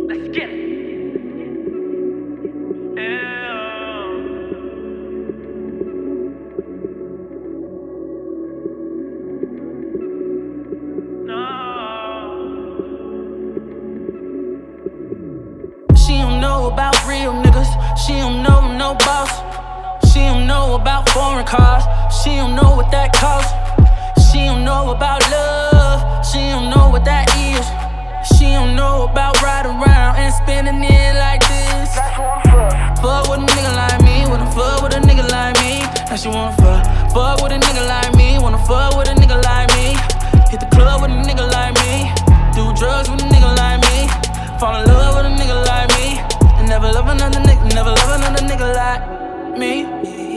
Let's get it. She don't know about real niggas. She don't know no boss. She don't know about foreign cars. She don't know what that costs. She don't know about love. She don't know what that is. She don't know about riding around and spending it like this. Fuck with a nigga like me. Wanna fuck with a nigga like me. Now she wanna fuck. Fuck with a nigga like me. Wanna fuck with a nigga like me. Hit the club with a nigga like me. Do drugs with a nigga like me. Fall in love with a nigga like me. And never love another nigga. Never love another nigga like me.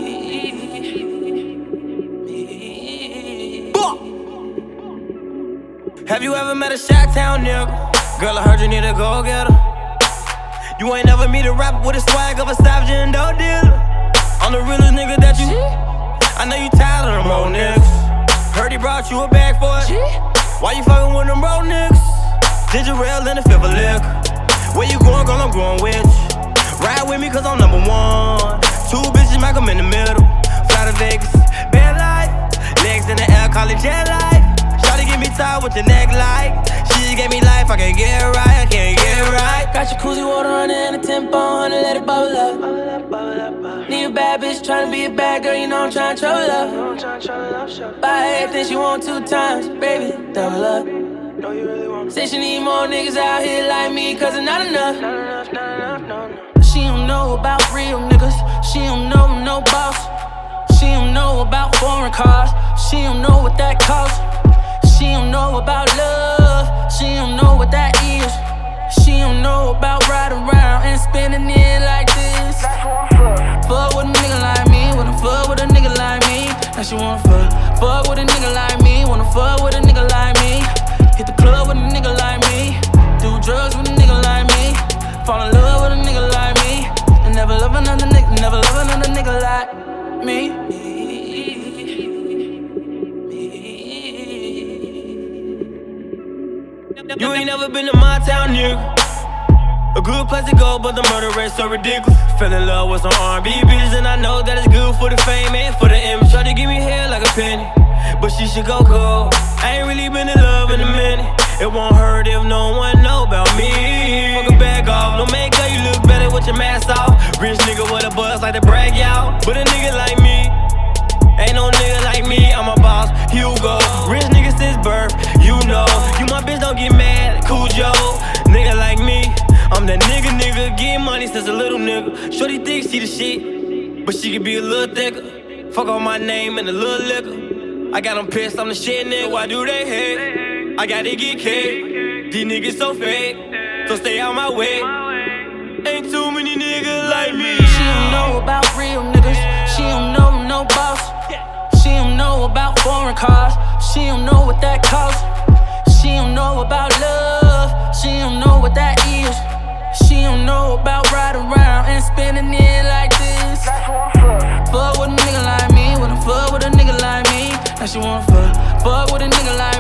Have you ever met a Chi-Town nigga? Girl, I heard you need a go-getter. You ain't never meet a rapper with the swag of a savage and dope dealer. I'm the realest nigga that you. I know you tired of them old niggas. Heard he brought you a bag for it. Why you fucking with them old niggas? Ginger ale in the fifth of liquor. Where you going, girl? I'm going with you. Ride with me, cause I'm number one. Two bitches, make them in the middle. Fly to Vegas, bad life. Legs in the air, call it jet life. Shawty get me tired with your neck like. She gave me life, I can't get it right, I can't get it right. Got jacuzzi water on it and a tempo on it, let it bubble up. Need a bad bitch tryna be a bad girl, you know I'm tryna trouble up. Buy everything she want 2 times, baby, double up. Say she need more niggas out here like me, cause it's not enough. She don't know about real niggas. She don't know no boss. She don't know about foreign cars. She don't know what that costs. She don't know about love. She don't know what that is. She don't know about riding around and spending it like this. Fuck with a nigga like me. Wanna fuck with a nigga like me. Now she wanna fuck. Fuck with a nigga like me. Wanna fuck with a nigga like me. Hit the club with a nigga like me. Do drugs with a nigga like me. Fall in love with a nigga like me. And never love another nigga. Never love another nigga like me. You ain't never been to my town, nigga. A good place to go, but the murder rate's so ridiculous. Fell in love with some R&B bitches, and I know that it's good for the fame and for the image. Try to give me hair like a penny, but she should go cold. I ain't really been in love in a minute. It won't hurt if no one know about me. Fuck a bag off, no makeup, you look better with your mask off. Rich nigga with a buzz like to brag y'all. But a nigga like me, ain't no nigga like me, I'm a boss, Hugo. Rich nigga since birth, you know. You my bitch, don't get mad, Cujo. Nigga like me, I'm that nigga, getting money since a little nigga. Shorty thinks she the shit, but she could be a little thicker. Fuck on my name and a little liquor. I got them pissed, I'm the shit, nigga, why do they hate? I gotta get cake, these niggas so fake, so stay out my way. Ain't too many niggas like me. She don't know about real niggas. She don't know no boss. She don't know about foreign cars. She don't know what that costs. She don't know about love. She don't know what that is. She don't know about riding around and spending it like this. Fuck with a nigga like me. Wanna fuck with a nigga like me. Now she wanna fuck. Fuck with a nigga like